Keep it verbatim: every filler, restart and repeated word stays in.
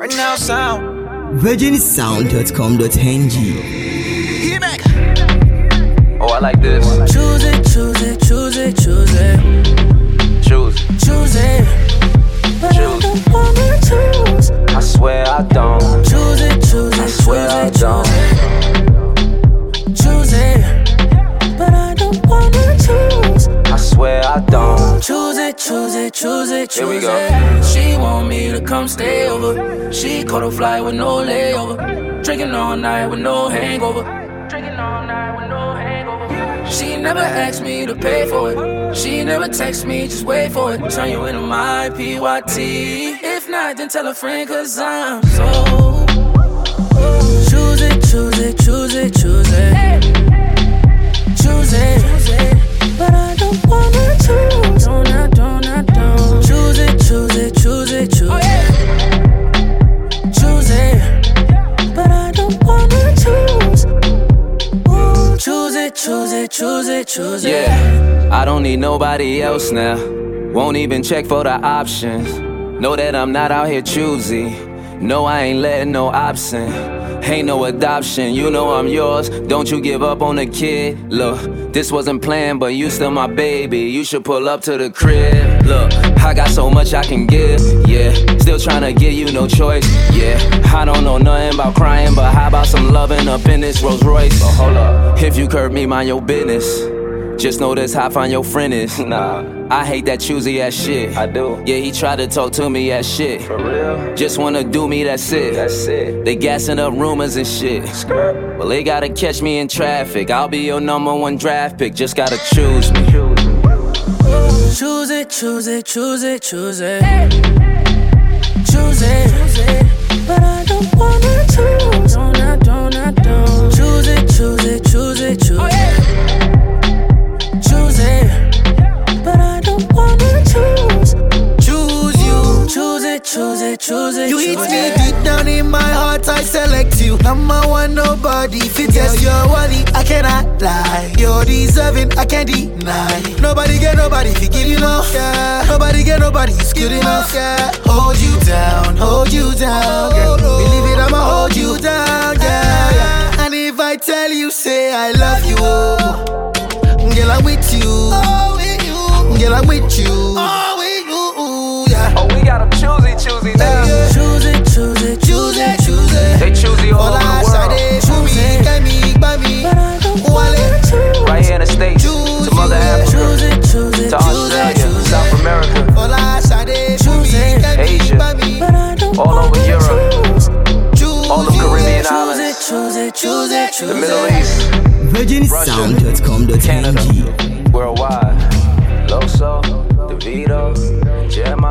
Right now, sound. virgin sound dot com dot n g. Hit back. Oh, I like this. Choose it, choose it, choose it, choose it. Choose. Choose it. But Choose. I don't wanna choose. I swear I don't. Choose it, choose I it, swear I choose it, don't. choose it. But I don't wanna choose. I swear I don't. Choose it, choose it, choose it, choose Here we go. it. She want me to come stay over. She caught a flight with no layover. Drinking all night with no hangover. Drinking all night with no hangover. She never asked me to pay for it. She never text me, just wait for it. Turn you into my P Y T. If not, then tell a friend, cause I'm so. Choose it, choose it, choose it, choose it. Choose it, but I don't wanna choose. Don't, I don't, I don't. Choose it, choose it, choose it, choose it. Choose it, but I don't wanna choose. Ooh, choose it, choose it, choose it, choose it. Yeah, I don't need nobody else now. Won't even check for the options. Know that I'm not out here choosy. No, I ain't letting no option. Ain't no adoption, you know I'm yours. Don't you give up on the kid. Look, this wasn't planned, but you still my baby. You should pull up to the crib. Look, I got so much I can give. Yeah, still tryna give you no choice. Yeah, I don't know nothing about crying, but how about some loving up in this Rolls Royce? Oh, hold up. If you curb me, mind your business. Just know this how fine your friend is. Nah, I hate that choosy ass shit. I do. Yeah, he tried to talk to me as shit. For real? Just wanna do me, that's it. That's it. They gassing up rumors and shit. Skirt. Well, they gotta catch me in traffic. I'll be your number one draft pick. Just gotta choose me. Choose it, choose it, choose it, choose it. Choose it, but I don't wanna choose. Don't, I don't, I don't. Choose it, choose it, choose it, choose it. Choose it, but I don't wanna choose. Choose you. Choose it, choose it, choose it. You hit choose me it. deep down in my heart, I select you. Number one, nobody fits. Yes, you're worthy, I cannot lie. You're deserving, I can't deny. Nobody get nobody if you give you enough. Yeah. Nobody get nobody, it's good enough. Yeah. Hold you down, hold you down. Yeah. Believe it, I'ma hold you down. Yeah, yeah. And if I tell you, say I love you, oh. Girl, I'm with you. Oh, with you. Girl, I'm with you. Oh, with you. Yeah. Oh, we got them choosy, choosy now. Yeah. Choose it, choose it, choose it, choose it. They choosy all over the world. Choose it, but I don't wanna choose. Right here in the States, to Mother Africa, Choose it, choose it, to choose it, Australia, choose South it. America, Choose it, Asia, but I don't all over wanna Europe, choose. all the Caribbean Choose it, islands, choose it, choose it, choose the Middle it. East, virgin sound dot com dot n Canada, g. worldwide. Loso, DeVito, Jeremiah.